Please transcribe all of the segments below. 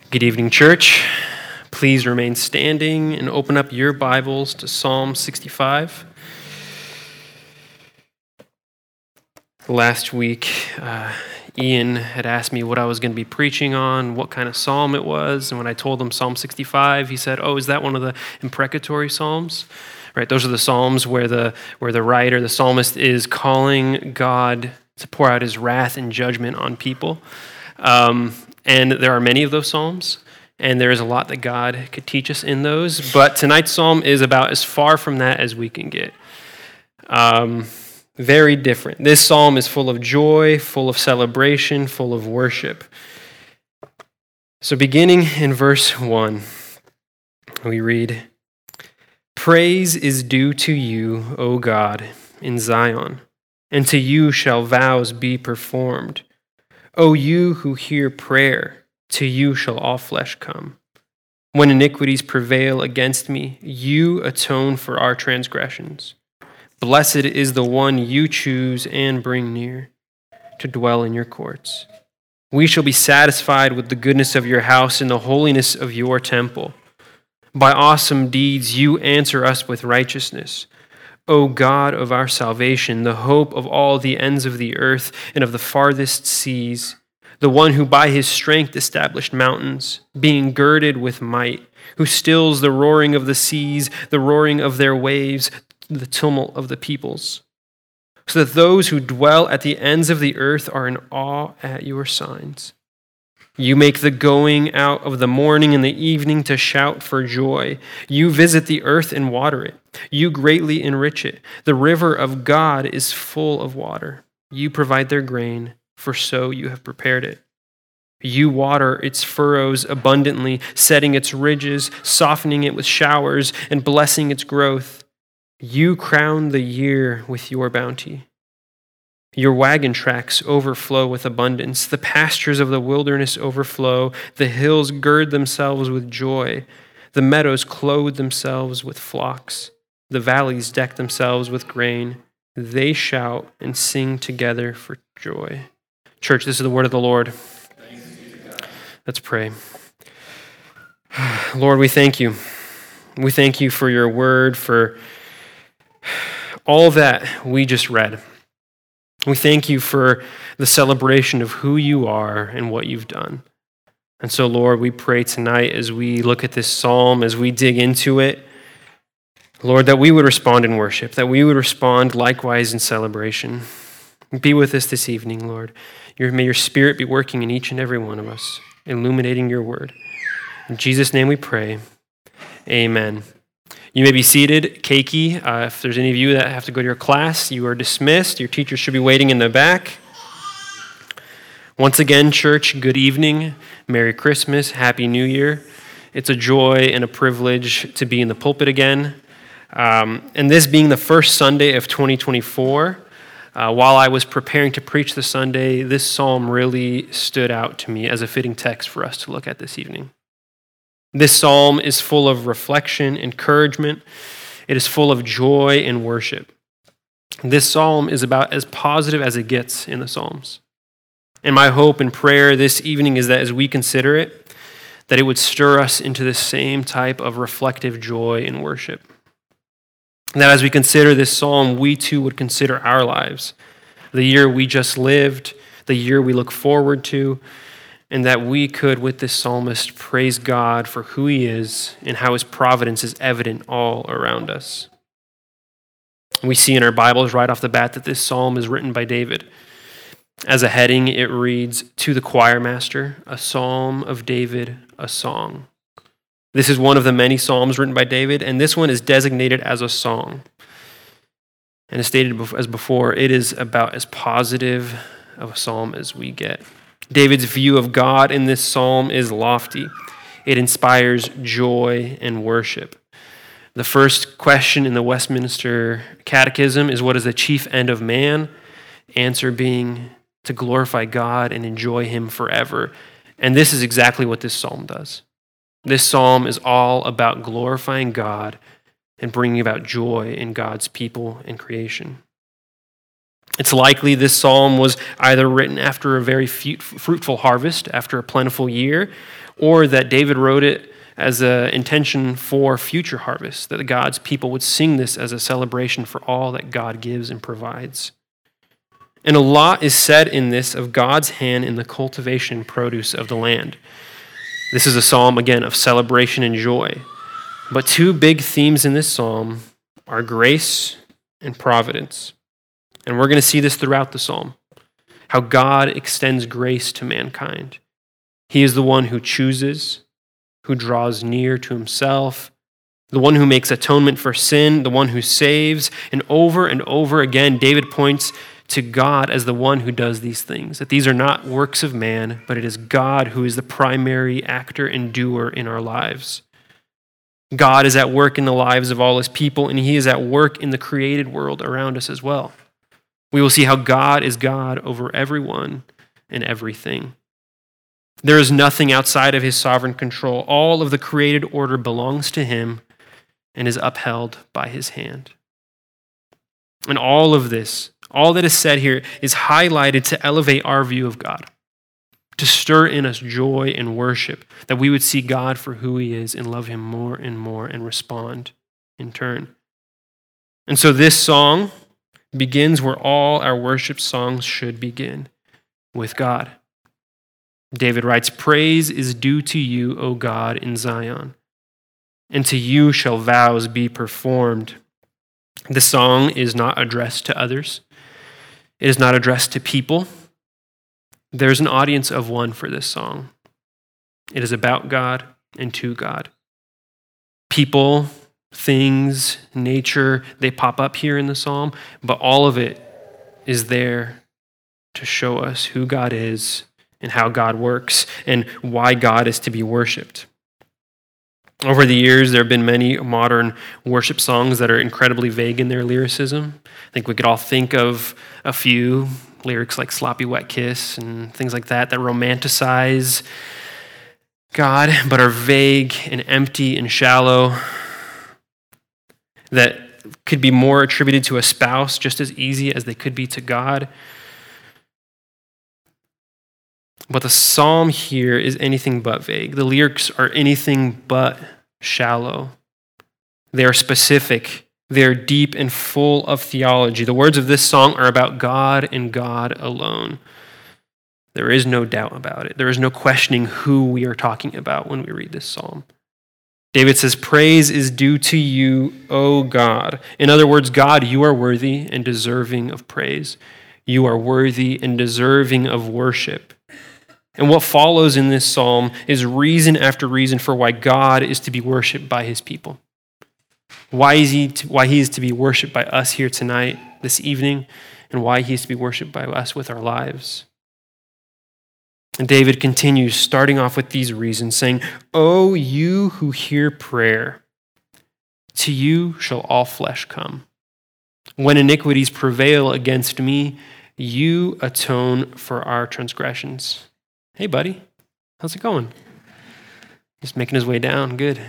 Good evening, church. Please remain standing and open up your Bibles to Psalm 65. Last week, Ian had asked me what I was going to be preaching on, what kind of psalm it was, and when I told him Psalm 65, he said, "Oh, is that one of the imprecatory psalms?" Right? Those are the psalms where the writer, the psalmist, is calling God to pour out his wrath and judgment on people. And there are many of those psalms, and there is a lot that God could teach us in those. But tonight's psalm is about as far from that as we can get. Very different. This psalm is full of joy, full of celebration, full of worship. So beginning in verse 1, we read, "Praise is due to you, O God, in Zion, and to you shall vows be performed. O you who hear prayer, to you shall all flesh come. When iniquities prevail against me, you atone for our transgressions. Blessed is the one you choose and bring near to dwell in your courts. We shall be satisfied with the goodness of your house and the holiness of your temple. By awesome deeds you answer us with righteousness. O God of our salvation, the hope of all the ends of the earth and of the farthest seas, the one who by his strength established mountains, being girded with might, who stills the roaring of the seas, the roaring of their waves, the tumult of the peoples, so that those who dwell at the ends of the earth are in awe at your signs. You make the going out of the morning and the evening to shout for joy. You visit the earth and water it. You greatly enrich it. The river of God is full of water. You provide their grain, for so you have prepared it. You water its furrows abundantly, setting its ridges, softening it with showers, and blessing its growth. You crown the year with your bounty. Your wagon tracks overflow with abundance. The pastures of the wilderness overflow. The hills gird themselves with joy. The meadows clothe themselves with flocks. The valleys deck themselves with grain. They shout and sing together for joy." Church, this is the word of the Lord. Let's pray. Lord, we thank you. We thank you for your word, for all that we just read. We thank you for the celebration of who you are and what you've done. And so, Lord, we pray tonight as we look at this psalm, as we dig into it, Lord, that we would respond in worship, that we would respond likewise in celebration. Be with us this evening, Lord. May your Spirit be working in each and every one of us, illuminating your word. In Jesus' name we pray. Amen. You may be seated. Keiki, if there's any of you that have to go to your class, you are dismissed. Your teacher should be waiting in the back. Once again, church, good evening. Merry Christmas. Happy New Year. It's a joy and a privilege to be in the pulpit again. And this being the first Sunday of 2024, while I was preparing to preach the Sunday, this psalm really stood out to me as a fitting text for us to look at this evening. This psalm is full of reflection, encouragement. It is full of joy and worship. This psalm is about as positive as it gets in the Psalms. And my hope and prayer this evening is that as we consider it, that it would stir us into the same type of reflective joy and worship. And that as we consider this psalm, we too would consider our lives, the year we just lived, the year we look forward to, and that we could, with this psalmist, praise God for who he is and how his providence is evident all around us. We see in our Bibles right off the bat that this psalm is written by David. As a heading, it reads, "To the choir master, a psalm of David, a song." This is one of the many psalms written by David, and this one is designated as a song. And as stated as before, it is about as positive of a psalm as we get. David's view of God in this psalm is lofty. It inspires joy and worship. The first question in the Westminster Catechism is, what is the chief end of man? Answer being to glorify God and enjoy him forever. And this is exactly what this psalm does. This psalm is all about glorifying God and bringing about joy in God's people and creation. It's likely this psalm was either written after a very fruitful harvest, after a plentiful year, or that David wrote it as an intention for future harvest, that God's people would sing this as a celebration for all that God gives and provides. And a lot is said in this of God's hand in the cultivation and produce of the land. This is a psalm, again, of celebration and joy. But two big themes in this psalm are grace and providence. And we're going to see this throughout the psalm, how God extends grace to mankind. He is the one who chooses, who draws near to himself, the one who makes atonement for sin, the one who saves. And over again, David points to God as the one who does these things, that these are not works of man, but it is God who is the primary actor and doer in our lives. God is at work in the lives of all his people, and he is at work in the created world around us as well. We will see how God is God over everyone and everything. There is nothing outside of his sovereign control. All of the created order belongs to him and is upheld by his hand. And all of this, all that is said here, is highlighted to elevate our view of God, to stir in us joy and worship, that we would see God for who he is and love him more and respond in turn. And so this song begins where all our worship songs should begin, with God. David writes, "Praise is due to you, O God, in Zion, and to you shall vows be performed." This song is not addressed to others. It is not addressed to people. There's an audience of one for this song. It is about God and to God. People, things, nature, they pop up here in the psalm, but all of it is there to show us who God is and how God works and why God is to be worshiped. Over the years, there have been many modern worship songs that are incredibly vague in their lyricism. I think we could all think of a few lyrics like Sloppy Wet Kiss and things like that romanticize God, but are vague and empty and shallow, that could be more attributed to a spouse just as easy as they could be to God. But the psalm here is anything but vague. The lyrics are anything but shallow. They are specific. They are deep and full of theology. The words of this song are about God and God alone. There is no doubt about it. There is no questioning who we are talking about when we read this psalm. David says, "Praise is due to you, O God." In other words, God, you are worthy and deserving of praise. You are worthy and deserving of worship. And what follows in this psalm is reason after reason for why God is to be worshiped by his people. Why he is to be worshiped by us here tonight, this evening, and why he is to be worshiped by us with our lives. And David continues, starting off with these reasons, saying, "O you who hear prayer, to you shall all flesh come. When iniquities prevail against me, you atone for our transgressions." Hey, buddy. How's it going? Just making his way down. Good.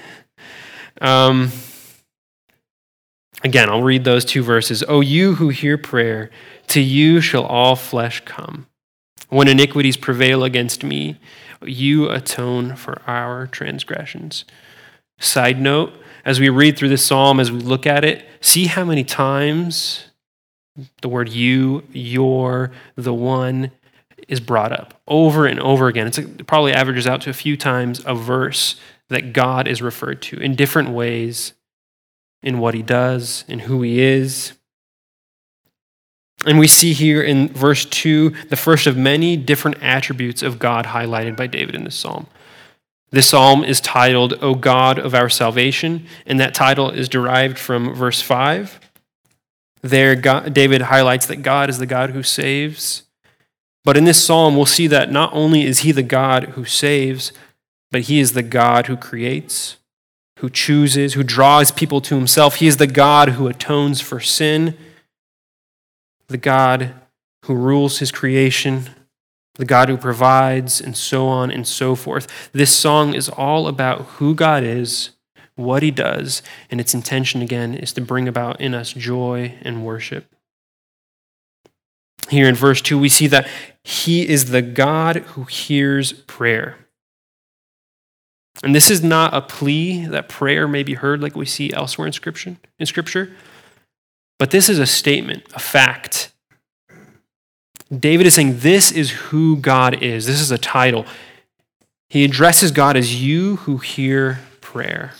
Again, I'll read those two verses. "O you who hear prayer, to you shall all flesh come. When iniquities prevail against me, you atone for our transgressions." Side note, as we read through this psalm, as we look at it, see how many times the word you, your, the one is brought up over and over again. It probably averages out to a few times a verse that God is referred to in different ways in what he does, in who he is. And we see here in verse 2 the first of many different attributes of God highlighted by David in this psalm. This psalm is titled, "O God of our salvation," and that title is derived from verse 5. There, David highlights that God is the God who saves. But in this psalm, we'll see that not only is he the God who saves, but he is the God who creates, who chooses, who draws people to himself. He is the God who atones for sin, the God who rules his creation, the God who provides, and so on and so forth. This song is all about who God is, what he does, and its intention, again, is to bring about in us joy and worship. Here in verse 2, we see that he is the God who hears prayer. And this is not a plea that prayer may be heard like we see elsewhere in Scripture, but this is a statement, a fact. David is saying this is who God is. This is a title. He addresses God as you who hear prayer.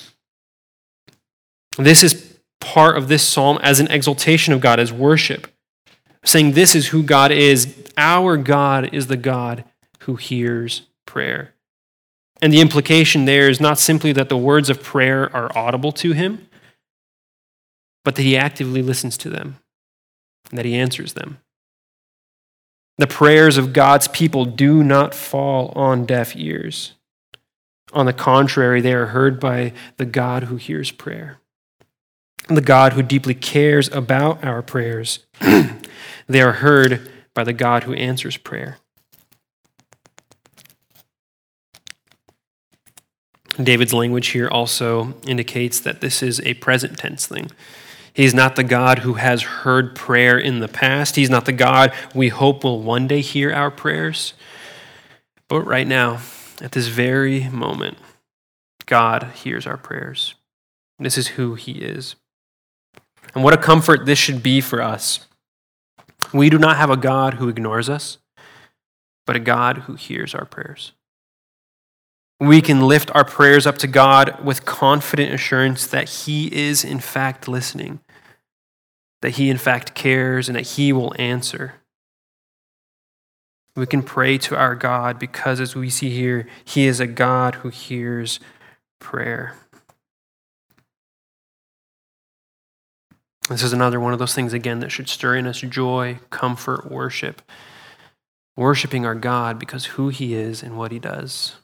This is part of this psalm as an exaltation of God, as worship, saying this is who God is. Our God is the God who hears prayer. And the implication there is not simply that the words of prayer are audible to him, but that he actively listens to them and that he answers them. The prayers of God's people do not fall on deaf ears. On the contrary, they are heard by the God who hears prayer, the God who deeply cares about our prayers. They are heard by the God who answers prayer. David's language here also indicates that this is a present tense thing. He's not the God who has heard prayer in the past. He's not the God we hope will one day hear our prayers. But right now, at this very moment, God hears our prayers. This is who he is. And what a comfort this should be for us. We do not have a God who ignores us, but a God who hears our prayers. We can lift our prayers up to God with confident assurance that he is in fact listening, that he in fact cares, and that he will answer. We can pray to our God because, as we see here, he is a God who hears prayer. This is another one of those things, again, that should stir in us joy, comfort, worship. Worshiping our God because who he is and what he does.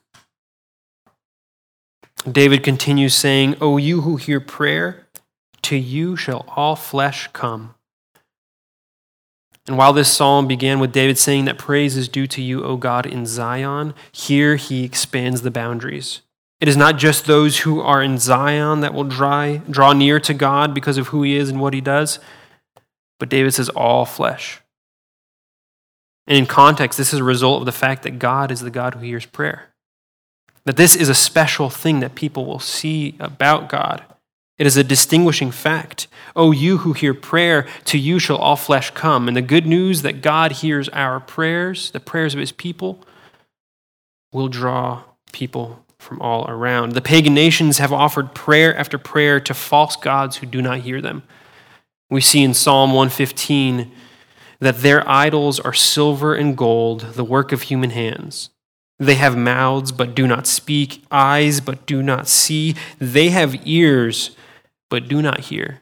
David continues saying, O you who hear prayer, to you shall all flesh come. And while this psalm began with David saying that praise is due to you, O God, in Zion, here he expands the boundaries. It is not just those who are in Zion that will draw near to God because of who he is and what he does, but David says all flesh. And in context, this is a result of the fact that God is the God who hears prayer. That this is a special thing that people will see about God. It is a distinguishing fact. O you who hear prayer, to you shall all flesh come. And the good news that God hears our prayers, the prayers of his people, will draw people from all around. The pagan nations have offered prayer after prayer to false gods who do not hear them. We see in Psalm 115 that their idols are silver and gold, the work of human hands. They have mouths but do not speak, eyes but do not see. They have ears but do not hear.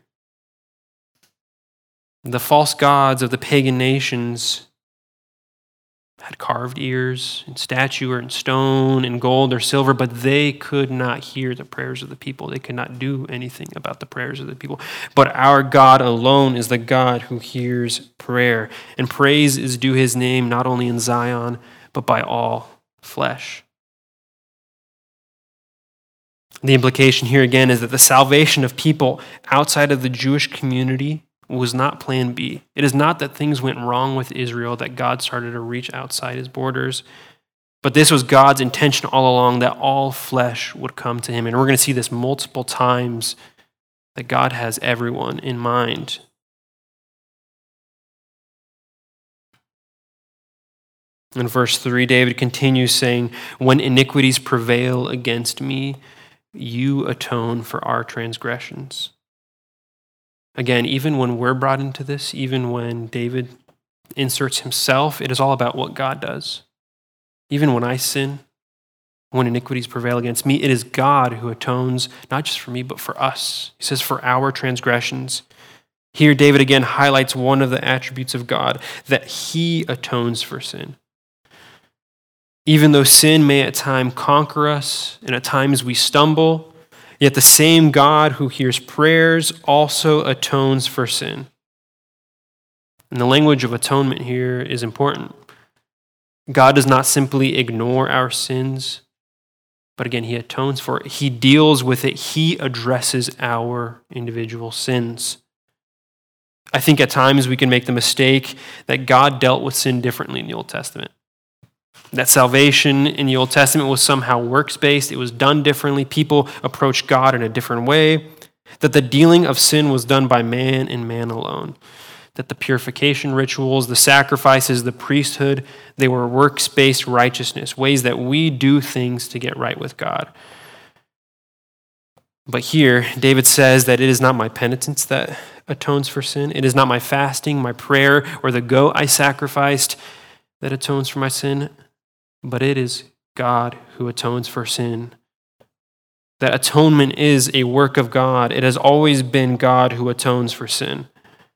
The false gods of the pagan nations had carved ears and statue or in stone and gold or silver, but they could not hear the prayers of the people. They could not do anything about the prayers of the people. But our God alone is the God who hears prayer. And praise is due his name not only in Zion, but by all flesh. The implication here again is that the salvation of people outside of the Jewish community was not plan B. It is not that things went wrong with Israel, that God started to reach outside his borders, but this was God's intention all along, that all flesh would come to him. And we're going to see this multiple times, that God has everyone in mind. In verse 3, David continues saying, when iniquities prevail against me, you atone for our transgressions. Again, even when we're brought into this, even when David inserts himself, it is all about what God does. Even when I sin, when iniquities prevail against me, it is God who atones, not just for me, but for us. He says, for our transgressions. Here, David again highlights one of the attributes of God, that he atones for sin. Even though sin may at times conquer us, and at times we stumble, yet the same God who hears prayers also atones for sin. And the language of atonement here is important. God does not simply ignore our sins, but again, he atones for it. He deals with it. He addresses our individual sins. I think at times we can make the mistake that God dealt with sin differently in the Old Testament. That salvation in the Old Testament was somehow works-based. It was done differently. People approached God in a different way. That the dealing of sin was done by man and man alone. That the purification rituals, the sacrifices, the priesthood, they were works-based righteousness, ways that we do things to get right with God. But here, David says that it is not my penitence that atones for sin. It is not my fasting, my prayer, or the goat I sacrificed that atones for my sin, but it is God who atones for sin. That atonement is a work of God. It has always been God who atones for sin.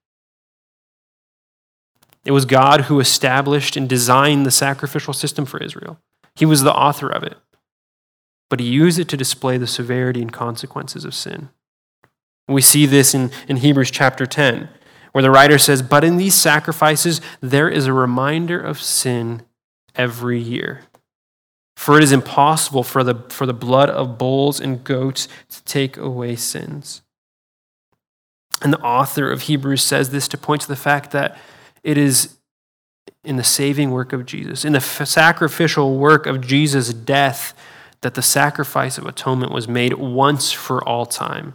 It was God who established and designed the sacrificial system for Israel. He was the author of it. But he used it to display the severity and consequences of sin. We see this in Hebrews chapter 10, where the writer says, "But in these sacrifices there is a reminder of sin every year. For it is impossible for the blood of bulls and goats to take away sins." And the author of Hebrews says this to point to the fact that it is in the saving work of Jesus, in the sacrificial work of Jesus' death, that the sacrifice of atonement was made once for all time.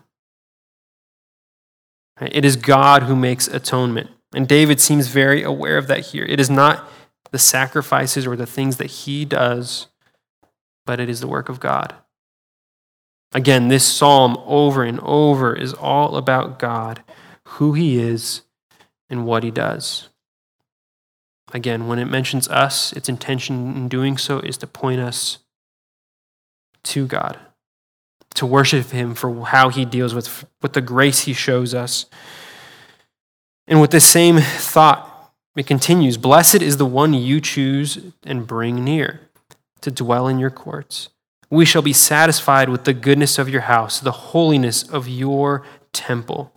It is God who makes atonement. And David seems very aware of that here. It is not the sacrifices or the things that he does, but it is the work of God. Again, this psalm over and over is all about God, who he is, and what he does. Again, when it mentions us, its intention in doing so is to point us to God, to worship him for how he deals with the grace he shows us. And with this same thought, it continues, "Blessed is the one you choose and bring near to dwell in your courts. We shall be satisfied with the goodness of your house, the holiness of your temple."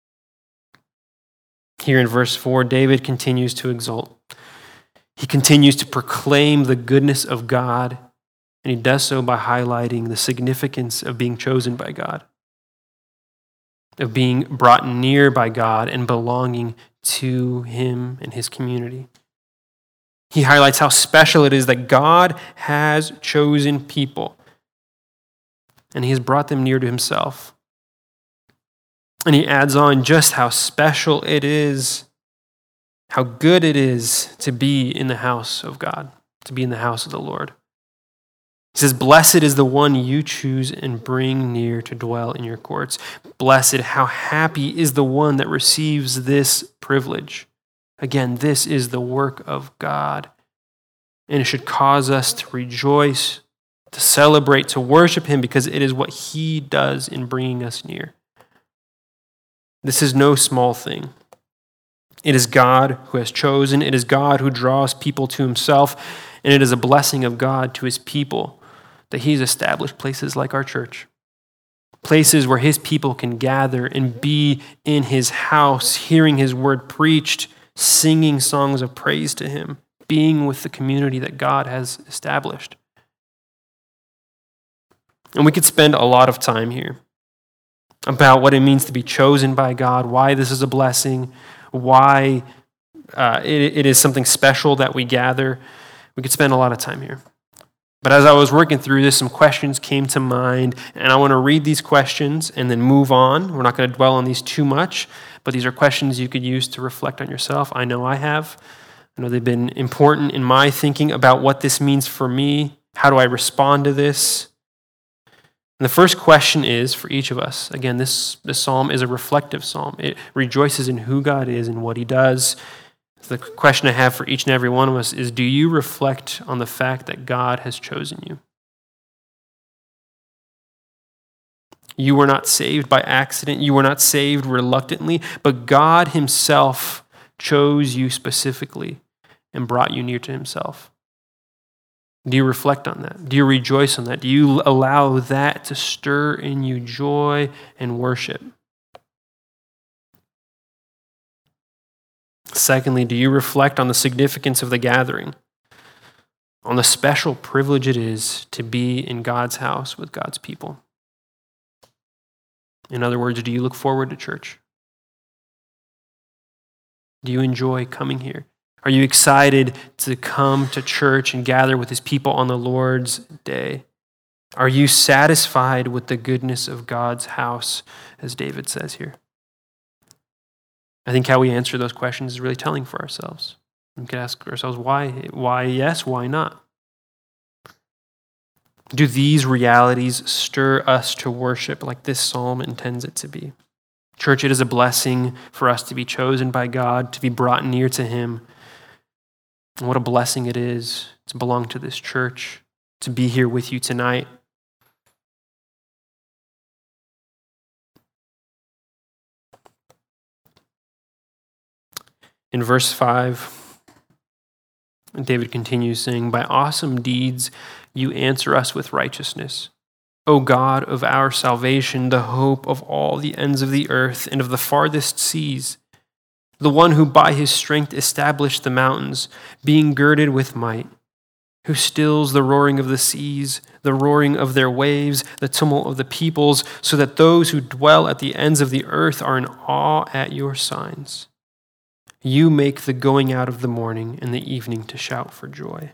Here in verse 4, David continues to exult. He continues to proclaim the goodness of God, and he does so by highlighting the significance of being chosen by God, of being brought near by God and belonging to him and his community. He highlights how special it is that God has chosen people, and he has brought them near to himself. And he adds on just how special it is, how good it is to be in the house of God, to be in the house of the Lord. He says, "Blessed is the one you choose and bring near to dwell in your courts." Blessed, how happy is the one that receives this privilege. Again, this is the work of God, and it should cause us to rejoice, to celebrate, to worship him, because it is what he does in bringing us near. This is no small thing. It is God who has chosen. It is God who draws people to himself, and it is a blessing of God to his people that he's established places like our church, places where his people can gather and be in his house, hearing his word preached, singing songs of praise to him, being with the community that God has established. And we could spend a lot of time here about what it means to be chosen by God, why this is a blessing, why it is something special that we gather. We could spend a lot of time here. But as I was working through this, some questions came to mind, and I want to read these questions and then move on. We're not going to dwell on these too much, but these are questions you could use to reflect on yourself. I know I have. I know they've been important in my thinking about what this means for me. How do I respond to this? And the first question is for each of us. Again, this psalm is a reflective psalm. It rejoices in who God is and what he does. The question I have for each and every one of us is, do you reflect on the fact that God has chosen you? You were not saved by accident. You were not saved reluctantly, but God himself chose you specifically and brought you near to himself. Do you reflect on that? Do you rejoice on that? Do you allow that to stir in you joy and worship? Secondly, do you reflect on the significance of the gathering, on the special privilege it is to be in God's house with God's people? In other words, do you look forward to church? Do you enjoy coming here? Are you excited to come to church and gather with his people on the Lord's day? Are you satisfied with the goodness of God's house, as David says here? I think how we answer those questions is really telling for ourselves. We can ask ourselves, why yes, why not? Do these realities stir us to worship like this psalm intends it to be? Church, it is a blessing for us to be chosen by God, to be brought near to him. And what a blessing it is to belong to this church, to be here with you tonight. In verse 5, David continues saying, "By awesome deeds you answer us with righteousness. O God of our salvation, the hope of all the ends of the earth and of the farthest seas, the one who by his strength established the mountains, being girded with might, who stills the roaring of the seas, the roaring of their waves, the tumult of the peoples, so that those who dwell at the ends of the earth are in awe at your signs. You make the going out of the morning and the evening to shout for joy."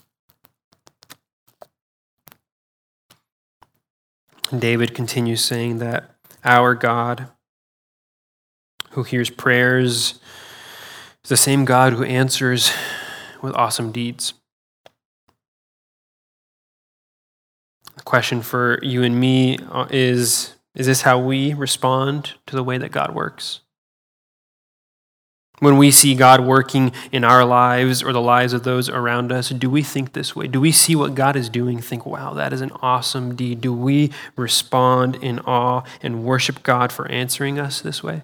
David continues saying that our God, who hears prayers, is the same God who answers with awesome deeds. The question for you and me is this how we respond to the way that God works? When we see God working in our lives or the lives of those around us, do we think this way? Do we see what God is doing, think, wow, that is an awesome deed? Do we respond in awe and worship God for answering us this way?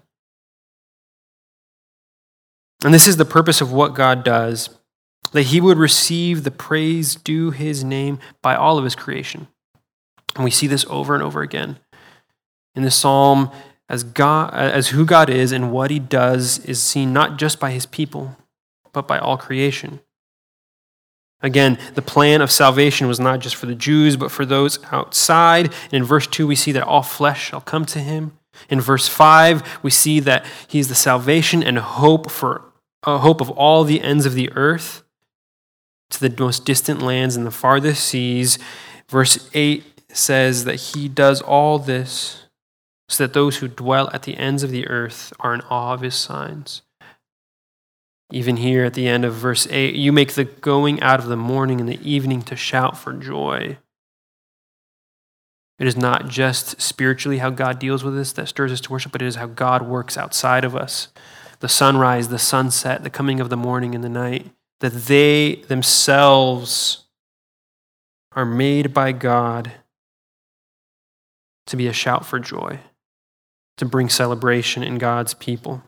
And this is the purpose of what God does, that he would receive the praise due his name by all of his creation. And we see this over and over again. In the psalm, as who God is and what he does is seen not just by his people, but by all creation. Again, the plan of salvation was not just for the Jews, but for those outside. And in verse 2, we see that all flesh shall come to him. In verse 5, we see that he is the salvation and hope of all the ends of the earth, to the most distant lands and the farthest seas. Verse 8 says that he does all this so that those who dwell at the ends of the earth are in awe of his signs. Even here at the end of verse 8, you make the going out of the morning and the evening to shout for joy. It is not just spiritually how God deals with us that stirs us to worship, but it is how God works outside of us. The sunrise, the sunset, the coming of the morning and the night, that they themselves are made by God to be a shout for joy, to bring celebration in God's people.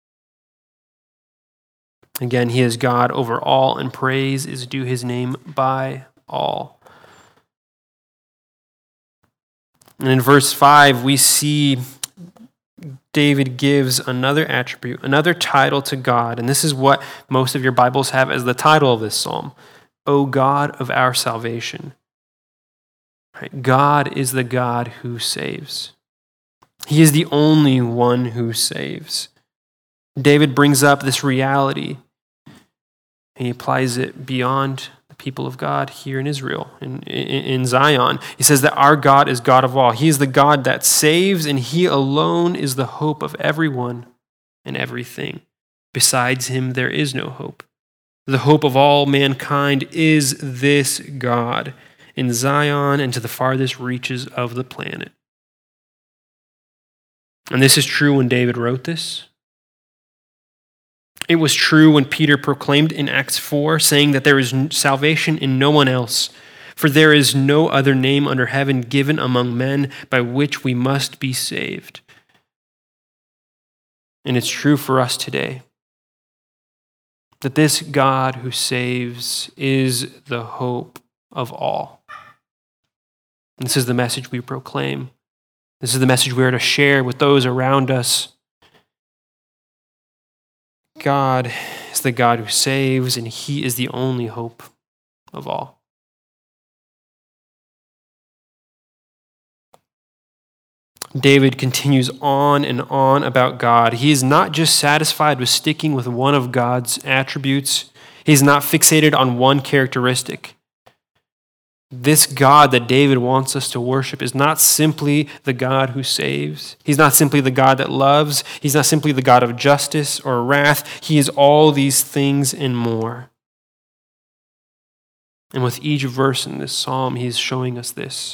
Again, he is God over all, and praise is due his name by all. And in verse 5, we see David gives another attribute, another title to God, and this is what most of your Bibles have as the title of this psalm: O God of our salvation. Right? God is the God who saves. He is the only one who saves. David brings up this reality, and he applies it beyond the people of God here in Israel, in Zion. He says that our God is God of all. He is the God that saves, and he alone is the hope of everyone and everything. Besides him, there is no hope. The hope of all mankind is this God in Zion and to the farthest reaches of the planet. And this is true when David wrote this. It was true when Peter proclaimed in Acts 4, saying that there is salvation in no one else, for there is no other name under heaven given among men by which we must be saved. And it's true for us today, that this God who saves is the hope of all. And this is the message we proclaim. This is the message we are to share with those around us. God is the God who saves, and he is the only hope of all. David continues on and on about God. He is not just satisfied with sticking with one of God's attributes. He's not fixated on one characteristic. This God that David wants us to worship is not simply the God who saves. He's not simply the God that loves. He's not simply the God of justice or wrath. He is all these things and more. And with each verse in this psalm, he is showing us this.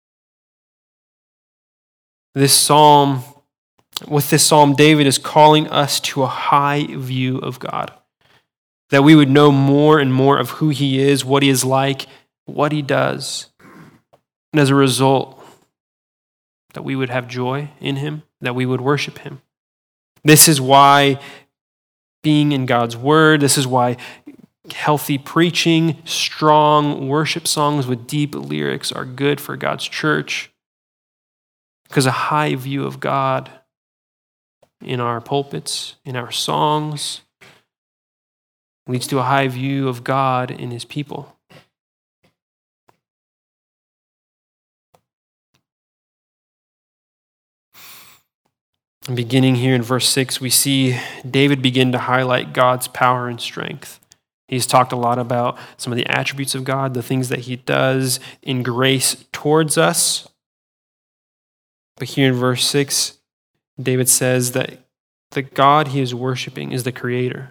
With this psalm, David is calling us to a high view of God, that we would know more and more of who he is, what he is like, what he does. And as a result, that we would have joy in him, that we would worship him. This is why being in God's word, this is why healthy preaching, strong worship songs with deep lyrics are good for God's church. Because a high view of God in our pulpits, in our songs, leads to a high view of God in his people. And beginning here in verse 6, we see David begin to highlight God's power and strength. He's talked a lot about some of the attributes of God, the things that he does in grace towards us. But here in verse 6, David says that the God he is worshiping is the creator.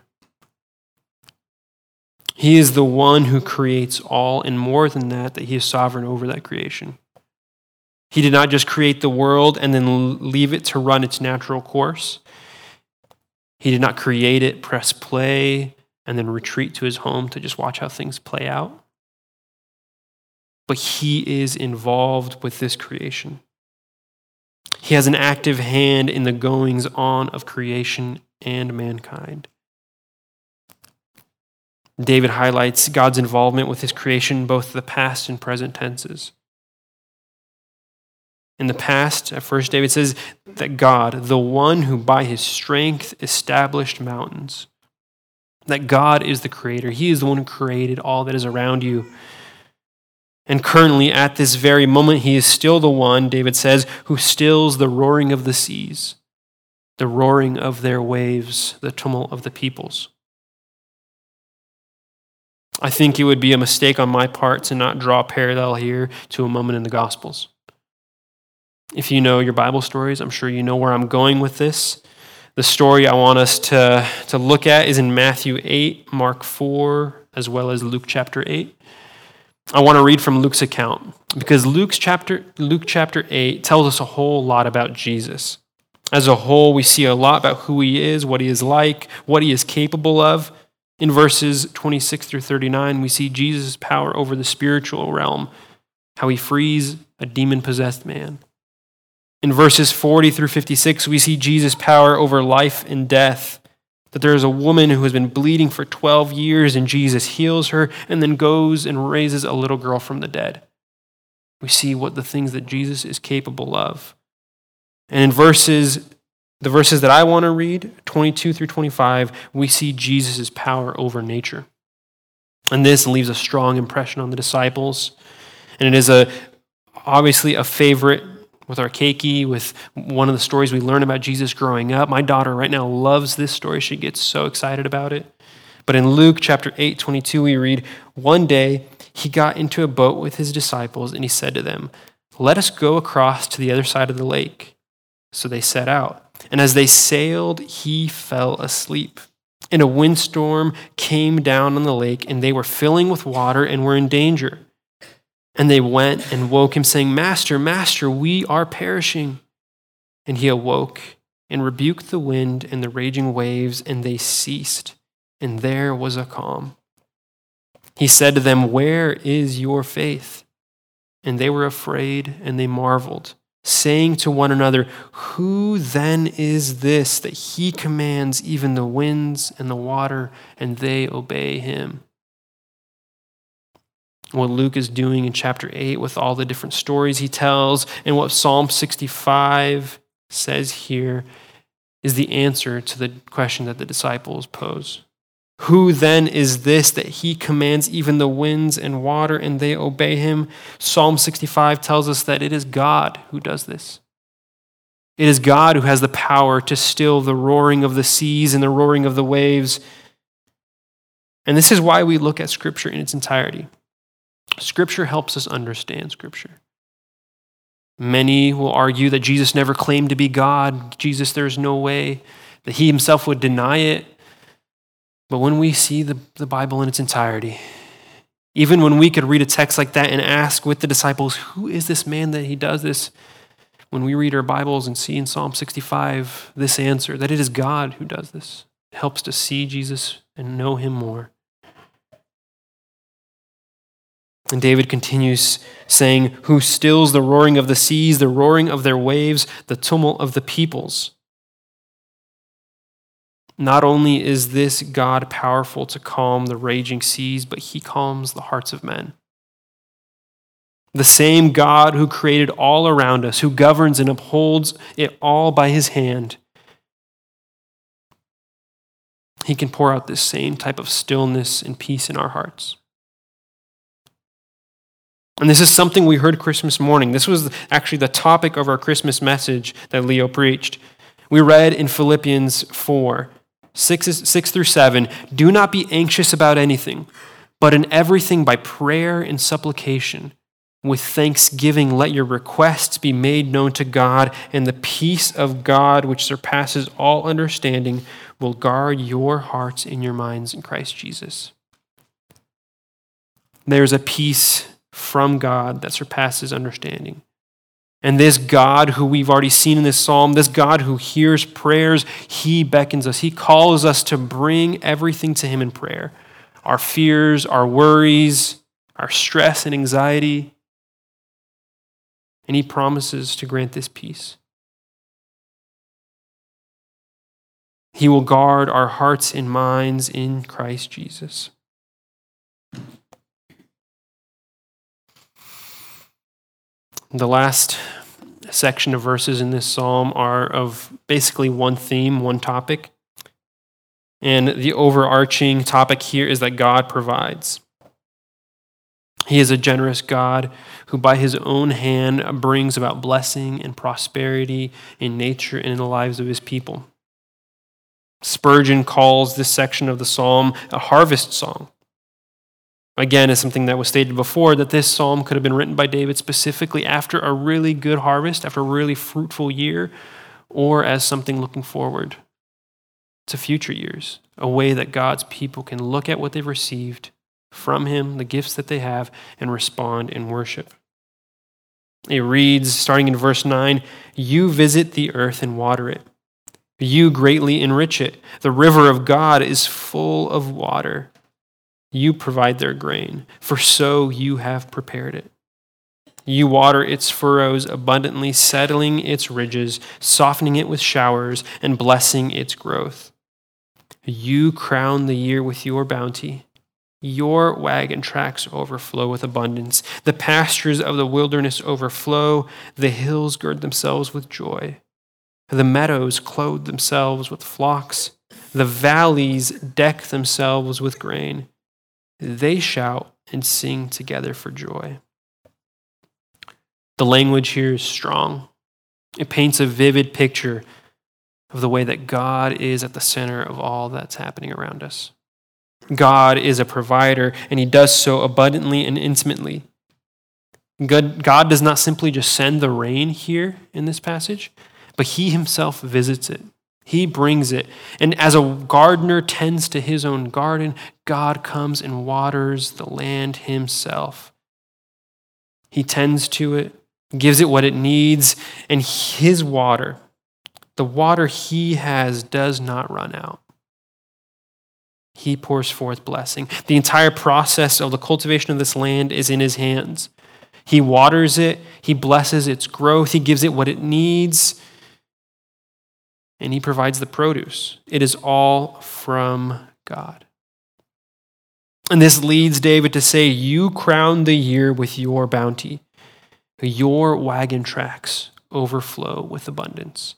He is the one who creates all, and more than that, that he is sovereign over that creation. He did not just create the world and then leave it to run its natural course. He did not create it, press play, and then retreat to his home to just watch how things play out. But he is involved with this creation. He has an active hand in the goings on of creation and mankind. David highlights God's involvement with his creation, both the past and present tenses. In the past, at first, David says that God, the one who by his strength established mountains, that God is the creator. He is the one who created all that is around you. And currently, at this very moment, he is still the one, David says, who stills the roaring of the seas, the roaring of their waves, the tumult of the peoples. I think it would be a mistake on my part to not draw a parallel here to a moment in the Gospels. If you know your Bible stories, I'm sure you know where I'm going with this. The story I want us to look at is in Matthew 8, Mark 4, as well as Luke chapter 8. I want to read from Luke's account because Luke chapter 8 tells us a whole lot about Jesus. As a whole, we see a lot about who he is, what he is like, what he is capable of. In verses 26 through 39, we see Jesus' power over the spiritual realm, how he frees a demon-possessed man. In verses 40 through 56, we see Jesus' power over life and death, that there is a woman who has been bleeding for 12 years and Jesus heals her and then goes and raises a little girl from the dead. We see what the things that Jesus is capable of. And in the verses that I want to read, 22 through 25, we see Jesus' power over nature. And this leaves a strong impression on the disciples. And it is obviously a favorite with our keiki, with one of the stories we learn about Jesus growing up. My daughter right now loves this story. She gets so excited about it. But in Luke chapter 8, 22, we read, "One day he got into a boat with his disciples and he said to them, 'Let us go across to the other side of the lake.' So they set out. And as they sailed, he fell asleep. And a windstorm came down on the lake, and they were filling with water and were in danger. And they went and woke him, saying, 'Master, Master, we are perishing.' And he awoke and rebuked the wind and the raging waves, and they ceased, and there was a calm. He said to them, 'Where is your faith?' And they were afraid, and they marveled, saying to one another, 'Who then is this that he commands even the winds and the water, and they obey him?'" What Luke is doing in chapter 8 with all the different stories he tells, and what Psalm 65 says here, is the answer to the question that the disciples pose. Who then is this that he commands even the winds and water, and they obey him? Psalm 65 tells us that it is God who does this. It is God who has the power to still the roaring of the seas and the roaring of the waves. And this is why we look at Scripture in its entirety. Scripture helps us understand Scripture. Many will argue that Jesus never claimed to be God. Jesus, there's no way that he himself would deny it. But when we see the Bible in its entirety, even when we could read a text like that and ask with the disciples, who is this man that he does this? When we read our Bibles and see in Psalm 65 this answer, that it is God who does this, it helps to see Jesus and know him more. And David continues saying, who stills the roaring of the seas, the roaring of their waves, the tumult of the peoples. Not only is this God powerful to calm the raging seas, but he calms the hearts of men. The same God who created all around us, who governs and upholds it all by his hand, he can pour out this same type of stillness and peace in our hearts. And this is something we heard Christmas morning. This was actually the topic of our Christmas message that Leo preached. We read in Philippians 4, 6 through 7, do not be anxious about anything, but in everything by prayer and supplication, with thanksgiving, let your requests be made known to God, and the peace of God, which surpasses all understanding, will guard your hearts and your minds in Christ Jesus. There's a peace from God that surpasses understanding. And this God who we've already seen in this psalm, this God who hears prayers, he beckons us. He calls us to bring everything to him in prayer. Our fears, our worries, our stress and anxiety. And he promises to grant this peace. He will guard our hearts and minds in Christ Jesus. The last section of verses in this psalm are of basically one theme, one topic. And the overarching topic here is that God provides. He is a generous God who by his own hand brings about blessing and prosperity in nature and in the lives of his people. Spurgeon calls this section of the psalm a harvest song. Again, as something that was stated before, that this psalm could have been written by David specifically after a really good harvest, after a really fruitful year, or as something looking forward to future years, a way that God's people can look at what they've received from him, the gifts that they have, and respond in worship. It reads, starting in verse 9, you visit the earth and water it. You greatly enrich it. The river of God is full of water. You provide their grain, for so you have prepared it. You water its furrows abundantly, settling its ridges, softening it with showers, and blessing its growth. You crown the year with your bounty. Your wagon tracks overflow with abundance. The pastures of the wilderness overflow. The hills gird themselves with joy. The meadows clothe themselves with flocks. The valleys deck themselves with grain. They shout and sing together for joy. The language here is strong. It paints a vivid picture of the way that God is at the center of all that's happening around us. God is a provider, and he does so abundantly and intimately. God does not simply just send the rain here in this passage, but he himself visits it. He brings it. And as a gardener tends to his own garden, God comes and waters the land himself. He tends to it, gives it what it needs, and his water, the water he has, does not run out. He pours forth blessing. The entire process of the cultivation of this land is in his hands. He waters it, he blesses its growth, he gives it what it needs, and he provides the produce. It is all from God. And this leads David to say, you crown the year with your bounty. Your wagon tracks overflow with abundance.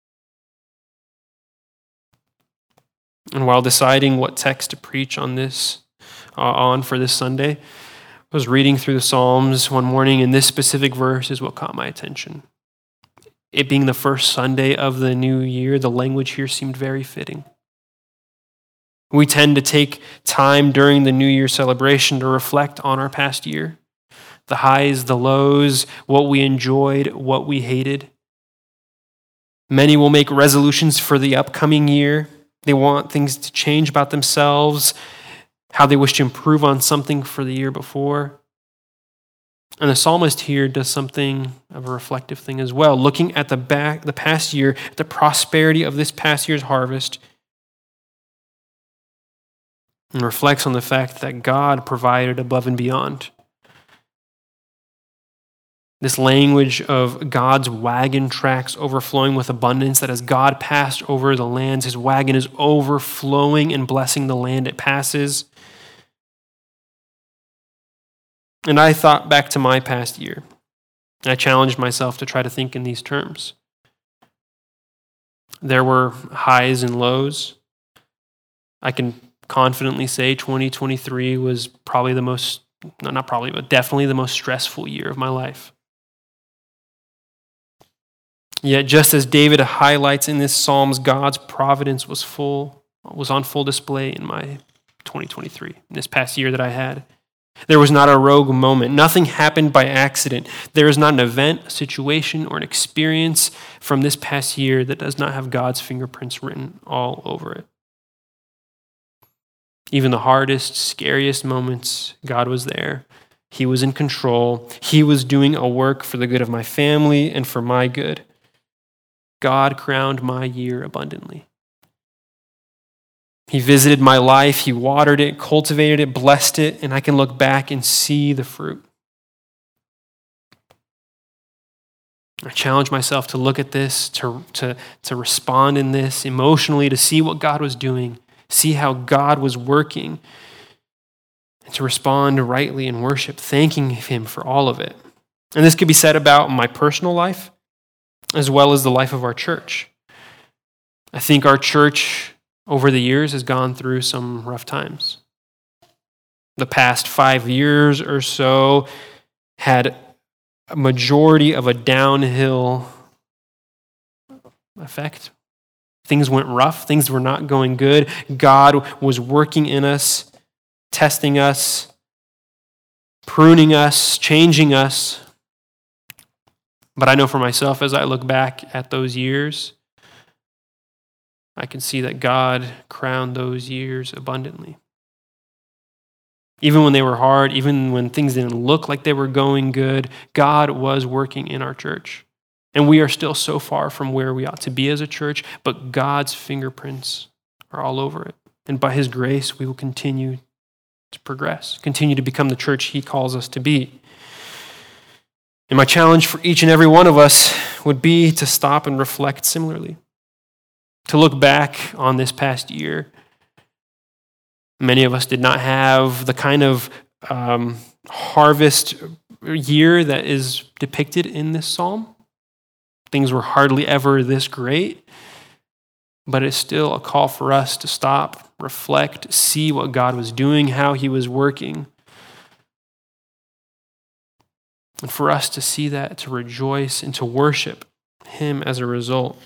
And while deciding what text to preach on this, for this Sunday, I was reading through the Psalms one morning, and this specific verse is what caught my attention. It being the first Sunday of the new year, the language here seemed very fitting. We tend to take time during the New Year celebration to reflect on our past year, the highs, the lows, what we enjoyed, what we hated. Many will make resolutions for the upcoming year. They want things to change about themselves, how they wish to improve on something for the year before. And the psalmist here does something of a reflective thing as well, looking at the past year, the prosperity of this past year's harvest, and reflects on the fact that God provided above and beyond. This language of God's wagon tracks overflowing with abundance, that as God passed over the lands, his wagon is overflowing and blessing the land it passes. And I thought back to my past year. I challenged myself to try to think in these terms. There were highs and lows. I can confidently say 2023 was probably definitely the most stressful year of my life. Yet just as David highlights in this Psalms, God's providence was on full display in my 2023, in this past year that I had. There was not a rogue moment. Nothing happened by accident. There is not an event, a situation, or an experience from this past year that does not have God's fingerprints written all over it. Even the hardest, scariest moments, God was there. He was in control. He was doing a work for the good of my family and for my good. God crowned my year abundantly. He visited my life. He watered it, cultivated it, blessed it, and I can look back and see the fruit. I challenge myself to look at this, to respond in this emotionally, to see what God was doing, see how God was working, and to respond rightly in worship, thanking him for all of it. And this could be said about my personal life as well as the life of our church. I think our church over the years has gone through some rough times. The past 5 years or so had a majority of a downhill effect. Things went rough. Things were not going good. God was working in us, testing us, pruning us, changing us. But I know for myself, as I look back at those years, I can see that God crowned those years abundantly. Even when they were hard, even when things didn't look like they were going good, God was working in our church. And we are still so far from where we ought to be as a church, but God's fingerprints are all over it. And by his grace, we will continue to progress, continue to become the church he calls us to be. And my challenge for each and every one of us would be to stop and reflect similarly, to look back on this past year. Many of us did not have the kind of harvest year that is depicted in this psalm. Things were hardly ever this great, but it's still a call for us to stop, reflect, see what God was doing, how he was working. And for us to see that, to rejoice and to worship him as a result.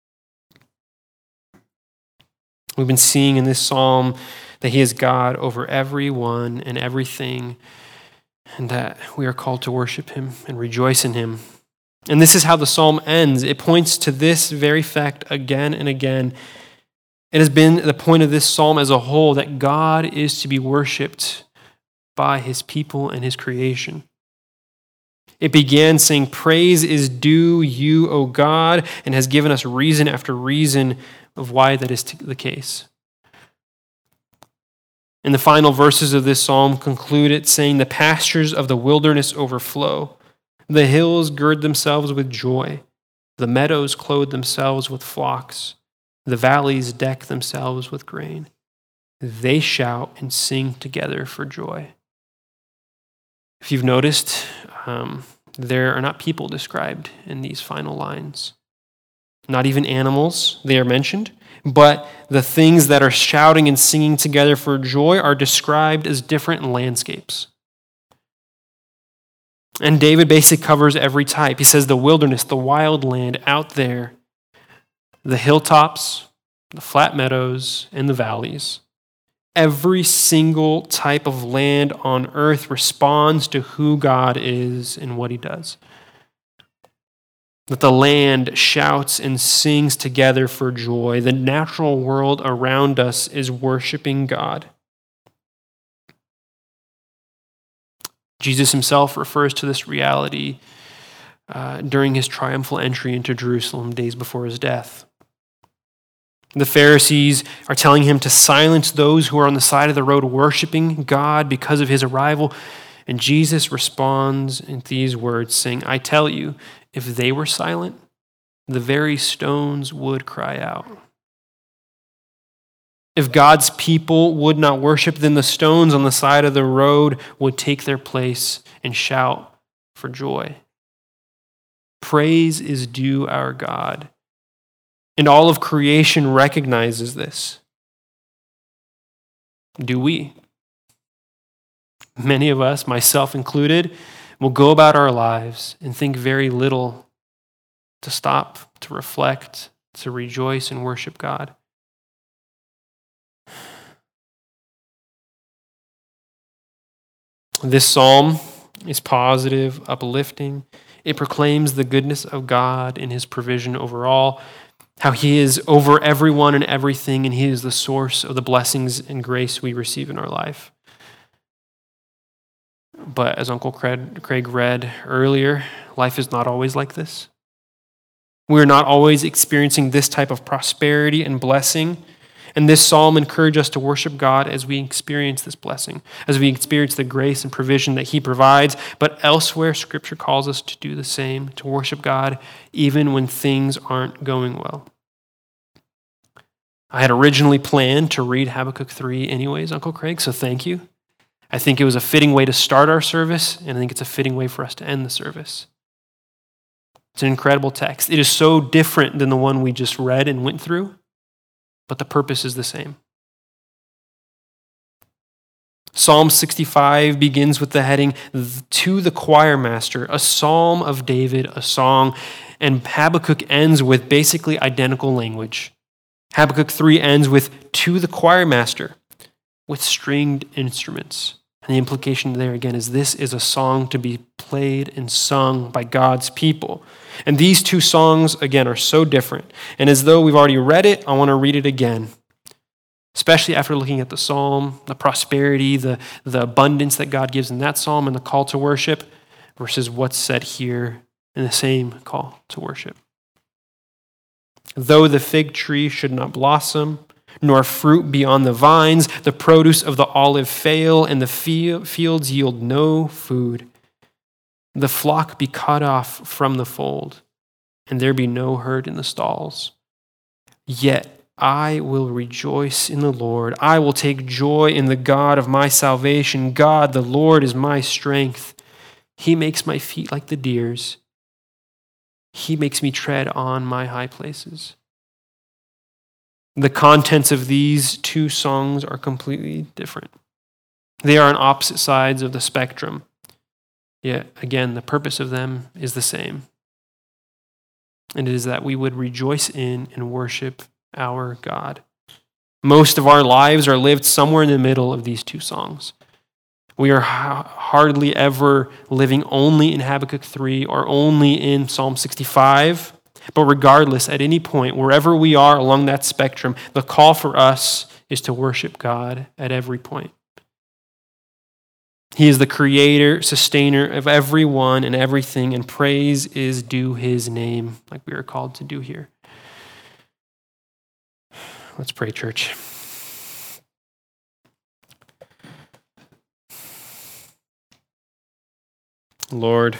We've been seeing in this psalm that he is God over everyone and everything, and that we are called to worship him and rejoice in him. And this is how the psalm ends. It points to this very fact again and again. It has been the point of this psalm as a whole that God is to be worshiped by his people and his creation. It began saying, "Praise is due you, O God," and has given us reason after reason of why that is the case. And the final verses of this psalm conclude it saying, "The pastures of the wilderness overflow. The hills gird themselves with joy. The meadows clothe themselves with flocks. The valleys deck themselves with grain. They shout and sing together for joy." If you've noticed, there are not people described in these final lines. Not even animals, they are mentioned, but the things that are shouting and singing together for joy are described as different landscapes. And David basically covers every type. He says the wilderness, the wild land out there, the hilltops, the flat meadows, and the valleys. Every single type of land on earth responds to who God is and what he does. That the land shouts and sings together for joy. The natural world around us is worshiping God. Jesus himself refers to this reality during his triumphal entry into Jerusalem days before his death. The Pharisees are telling him to silence those who are on the side of the road worshiping God because of his arrival. And Jesus responds in these words, saying, I tell you, if they were silent, the very stones would cry out. If God's people would not worship, then the stones on the side of the road would take their place and shout for joy. Praise is due our God. And all of creation recognizes this. Do we? Many of us, myself included, will go about our lives and think very little to stop, to reflect, to rejoice and worship God. This psalm is positive, uplifting. It proclaims the goodness of God in his provision over all, how he is over everyone and everything, and he is the source of the blessings and grace we receive in our life. But as Uncle Craig read earlier, life is not always like this. We are not always experiencing this type of prosperity and blessing. And this psalm encourages us to worship God as we experience this blessing, as we experience the grace and provision that he provides. But elsewhere, Scripture calls us to do the same, to worship God even when things aren't going well. I had originally planned to read Habakkuk 3 anyways, Uncle Craig, so thank you. I think it was a fitting way to start our service, and I think it's a fitting way for us to end the service. It's an incredible text. It is so different than the one we just read and went through, but the purpose is the same. Psalm 65 begins with the heading, To the Choir Master, a psalm of David, a song, and Habakkuk ends with basically identical language. Habakkuk 3 ends with, To the Choir Master, with stringed instruments. And the implication there again is this is a song to be played and sung by God's people. And these two songs, again, are so different. And as though we've already read it, I want to read it again. Especially after looking at the psalm, the prosperity, the abundance that God gives in that psalm, and the call to worship, versus what's said here in the same call to worship. Though the fig tree should not blossom, nor fruit be on the vines, the produce of the olive fail, and the fields yield no food. The flock be cut off from the fold, and there be no herd in the stalls. Yet I will rejoice in the Lord. I will take joy in the God of my salvation. God, the Lord, is my strength. He makes my feet like the deer's. He makes me tread on my high places. The contents of these two songs are completely different. They are on opposite sides of the spectrum. Yet, again, the purpose of them is the same. And it is that we would rejoice in and worship our God. Most of our lives are lived somewhere in the middle of these two songs. We are hardly ever living only in Habakkuk 3 or only in Psalm 65. But regardless, at any point, wherever we are along that spectrum, the call for us is to worship God at every point. He is the creator, sustainer of everyone and everything, and praise is due his name, like we are called to do here. Let's pray, church. Lord,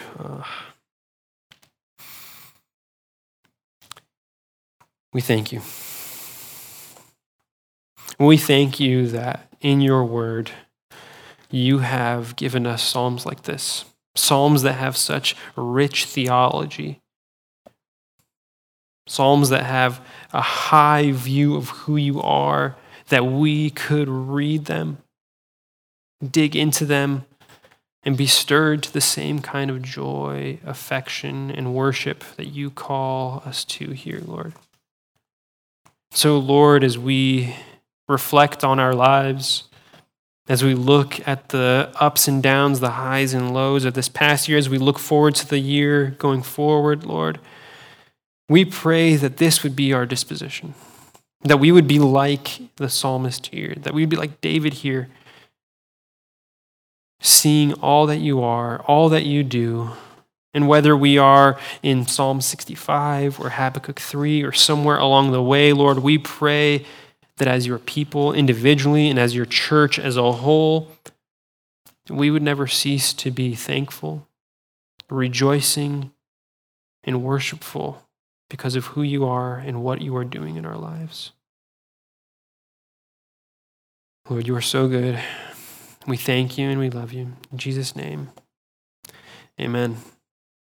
we thank you. We thank you that in your word, you have given us psalms like this, psalms that have such rich theology, psalms that have a high view of who you are, that we could read them, dig into them, and be stirred to the same kind of joy, affection, and worship that you call us to here, Lord. So, Lord, as we reflect on our lives, as we look at the ups and downs, the highs and lows of this past year, as we look forward to the year going forward, Lord, we pray that this would be our disposition, that we would be like the psalmist here, that we would be like David here, seeing all that you are, all that you do. And whether we are in Psalm 65 or Habakkuk 3 or somewhere along the way, Lord, we pray that as your people individually and as your church as a whole, we would never cease to be thankful, rejoicing, and worshipful because of who you are and what you are doing in our lives. Lord, you are so good. We thank you and we love you. In Jesus' name, amen.